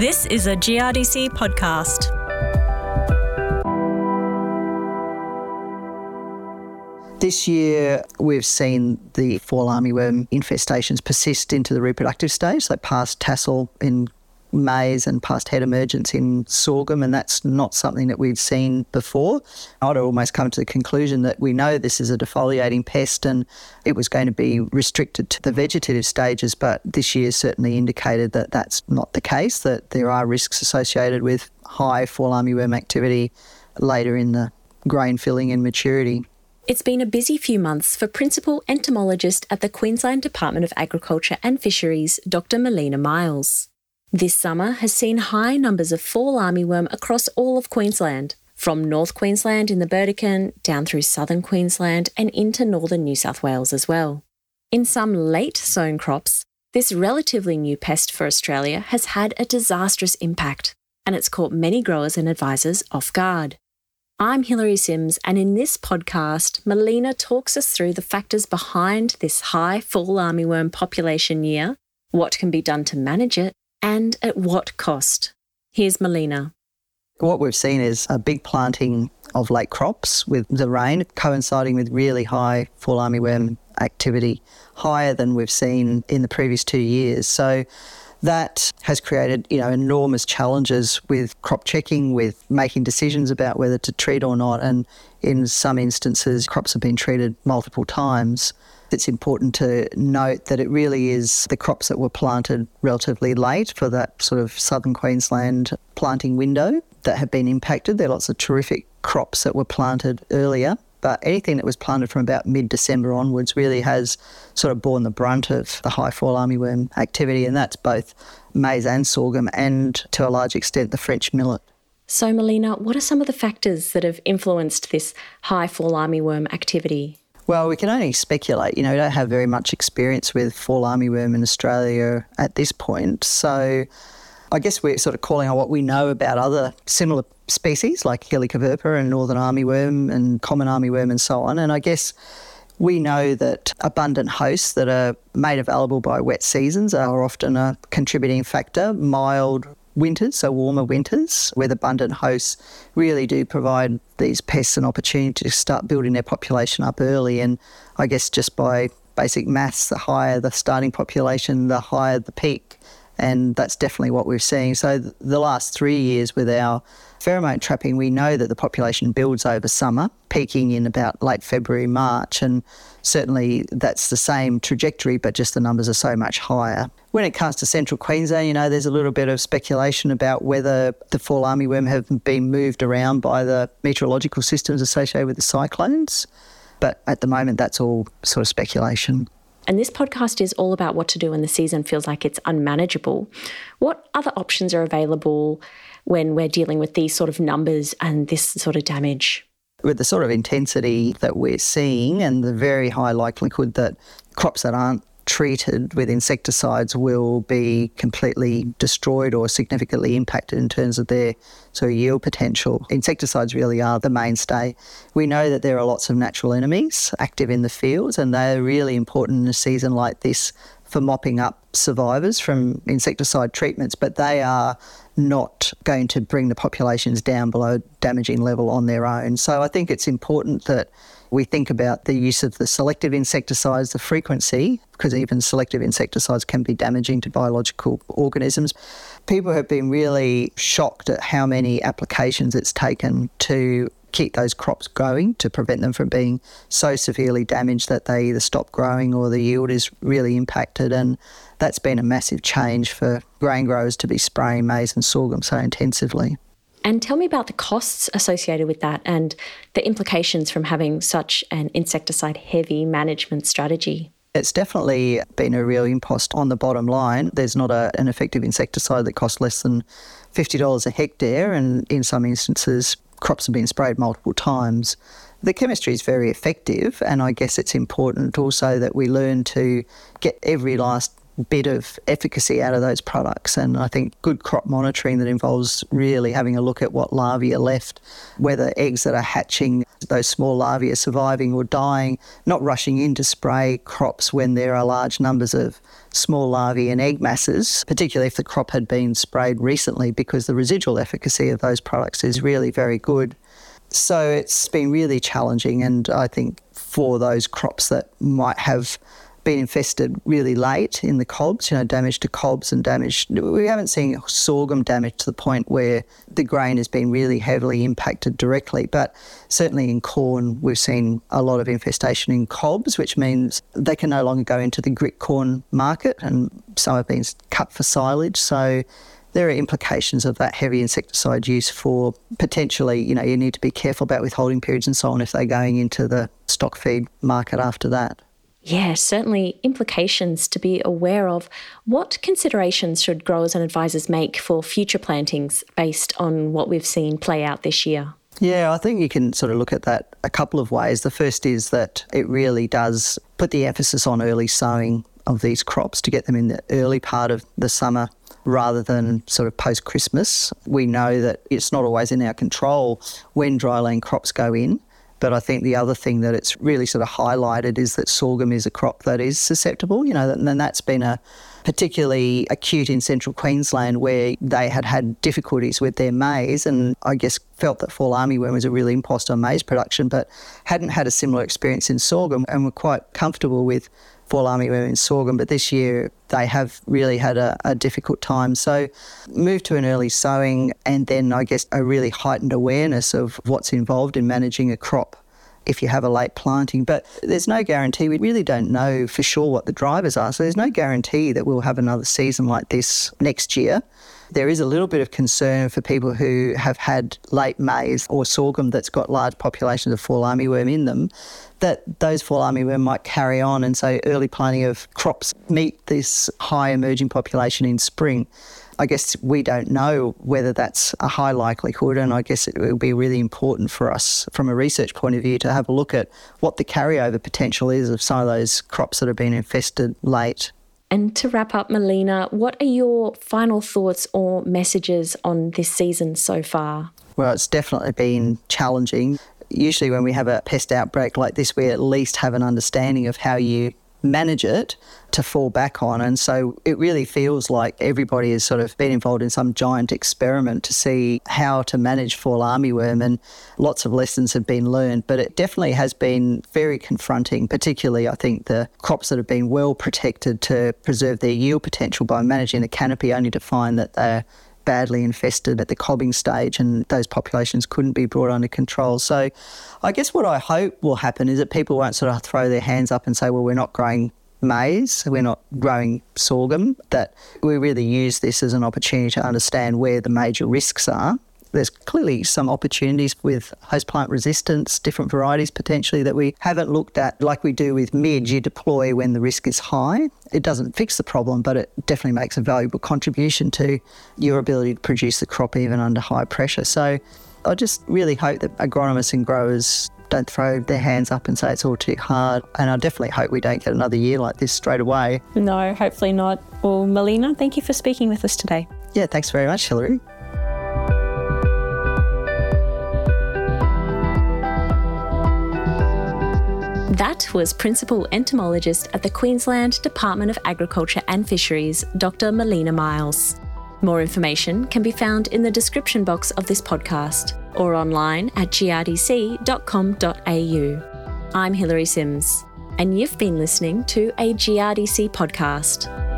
This is a GRDC podcast. This year, we've seen the fall armyworm infestations persist into the reproductive stage, so past tassel in maize and past head emergence in sorghum, and that's not something that we've seen before. I'd almost come to the conclusion that we know this is a defoliating pest and it was going to be restricted to the vegetative stages, but this year certainly indicated that that's not the case, that there are risks associated with high fall armyworm activity later in the grain filling and maturity. It's been a busy few months for Principal Entomologist at the Queensland Department of Agriculture and Fisheries, Dr. Melina Miles. This summer has seen high numbers of fall armyworm across all of Queensland, from North Queensland in the Burdekin down through southern Queensland and into northern New South Wales as well. In some late sown crops, this relatively new pest for Australia has had a disastrous impact, and it's caught many growers and advisors off guard. I'm Hilary Sims, and in this podcast, Melina talks us through the factors behind this high fall armyworm population year, what can be done to manage it, and at what cost. Here's Melina. What we've seen is a big planting of late crops with the rain coinciding with really high fall armyworm activity, higher than we've seen in the previous 2 years. So that has created, enormous challenges with crop checking, with making decisions about whether to treat or not. And in some instances, crops have been treated multiple times. It's important to note that it really is the crops that were planted relatively late for that sort of southern Queensland planting window that have been impacted. There are lots of terrific crops that were planted earlier, but anything that was planted from about mid-December onwards really has sort of borne the brunt of the high fall armyworm activity, and that's both maize and sorghum and, to a large extent, the French millet. So, Melina, what are some of the factors that have influenced this high fall armyworm activity? Well, we can only speculate. We don't have very much experience with fall armyworm in Australia at this point. So I guess we're sort of calling on what we know about other similar species like Helicoverpa and northern armyworm and common armyworm and so on. And I guess we know that abundant hosts that are made available by wet seasons are often a contributing factor. Mild winters, so warmer winters, with abundant hosts really do provide these pests an opportunity to start building their population up early. And I guess just by basic maths, the higher the starting population, the higher the peak. And that's definitely what we're seeing. So the last 3 years with our pheromone trapping, we know that the population builds over summer, peaking in about late February, March, and certainly that's the same trajectory, but just the numbers are so much higher. When it comes to central Queensland, there's a little bit of speculation about whether the fall armyworm have been moved around by the meteorological systems associated with the cyclones, but at the moment that's all sort of speculation. And this podcast is all about what to do when the season feels like it's unmanageable. What other options are available when we're dealing with these sort of numbers and this sort of damage? With the sort of intensity that we're seeing and the very high likelihood that crops that aren't treated with insecticides will be completely destroyed or significantly impacted in terms of their sort of yield potential. Insecticides really are the mainstay. We know that there are lots of natural enemies active in the fields, and they're really important in a season like this for mopping up survivors from insecticide treatments, but they are not going to bring the populations down below damaging level on their own. So I think it's important that we think about the use of the selective insecticides, the frequency, because even selective insecticides can be damaging to biological organisms. People have been really shocked at how many applications it's taken to keep those crops growing, to prevent them from being so severely damaged that they either stop growing or the yield is really impacted. And that's been a massive change for grain growers to be spraying maize and sorghum so intensively. And tell me about the costs associated with that and the implications from having such an insecticide-heavy management strategy. It's definitely been a real impost on the bottom line. There's not an effective insecticide that costs less than $50 a hectare, and in some instances, crops have been sprayed multiple times. The chemistry is very effective, and I guess it's important also that we learn to get every last bit of efficacy out of those products. And I think good crop monitoring that involves really having a look at what larvae are left, whether eggs that are hatching, those small larvae are surviving or dying, not rushing in to spray crops when there are large numbers of small larvae and egg masses, particularly if the crop had been sprayed recently, because the residual efficacy of those products is really very good. So it's been really challenging, and I think for those crops that might have been infested really late in the cobs, damage to cobs and damage. We haven't seen sorghum damage to the point where the grain has been really heavily impacted directly, but certainly in corn we've seen a lot of infestation in cobs, which means they can no longer go into the grit corn market, and some have been cut for silage. So there are implications of that heavy insecticide use for potentially, you need to be careful about withholding periods and so on if they're going into the stock feed market after that. Yeah, certainly implications to be aware of. What considerations should growers and advisors make for future plantings based on what we've seen play out this year? Yeah, I think you can sort of look at that a couple of ways. The first is that it really does put the emphasis on early sowing of these crops to get them in the early part of the summer rather than sort of post-Christmas. We know that it's not always in our control when dryland crops go in. But I think the other thing that it's really sort of highlighted is that sorghum is a crop that is susceptible, and that's been a particularly acute in central Queensland where they had difficulties with their maize, and I guess felt that fall armyworm was a really impost on maize production, but hadn't had a similar experience in sorghum and were quite comfortable with fall armyworm in sorghum. But this year they have really had a difficult time. So move to an early sowing, and then I guess a really heightened awareness of what's involved in managing a crop if you have a late planting. But there's no guarantee. We really don't know for sure what the drivers are. So there's no guarantee that we'll have another season like this next year. There is a little bit of concern for people who have had late maize or sorghum that's got large populations of fall armyworm in them, that those fall armyworm might carry on, and so early planting of crops meet this high emerging population in spring. I guess we don't know whether that's a high likelihood, and I guess it will be really important for us from a research point of view to have a look at what the carryover potential is of some of those crops that have been infested late. And to wrap up, Melina, what are your final thoughts or messages on this season so far? Well, it's definitely been challenging. Usually when we have a pest outbreak like this, we at least have an understanding of how you manage it to fall back on. And so it really feels like everybody has sort of been involved in some giant experiment to see how to manage fall armyworm, and lots of lessons have been learned. But it definitely has been very confronting, particularly I think the crops that have been well protected to preserve their yield potential by managing the canopy, only to find that they're badly infested at the cobbing stage and those populations couldn't be brought under control. So I guess what I hope will happen is that people won't sort of throw their hands up and say, well, we're not growing maize, we're not growing sorghum, that we really use this as an opportunity to understand where the major risks are. There's clearly some opportunities with host plant resistance, different varieties potentially that we haven't looked at. Like we do with midge, you deploy when the risk is high. It doesn't fix the problem, but it definitely makes a valuable contribution to your ability to produce the crop even under high pressure. So I just really hope that agronomists and growers don't throw their hands up and say it's all too hard. And I definitely hope we don't get another year like this straight away. No, hopefully not. Well, Melina, thank you for speaking with us today. Yeah, thanks very much, Hilary. That was Principal Entomologist at the Queensland Department of Agriculture and Fisheries, Dr. Melina Miles. More information can be found in the description box of this podcast or online at grdc.com.au. I'm Hilary Sims, and you've been listening to a GRDC podcast.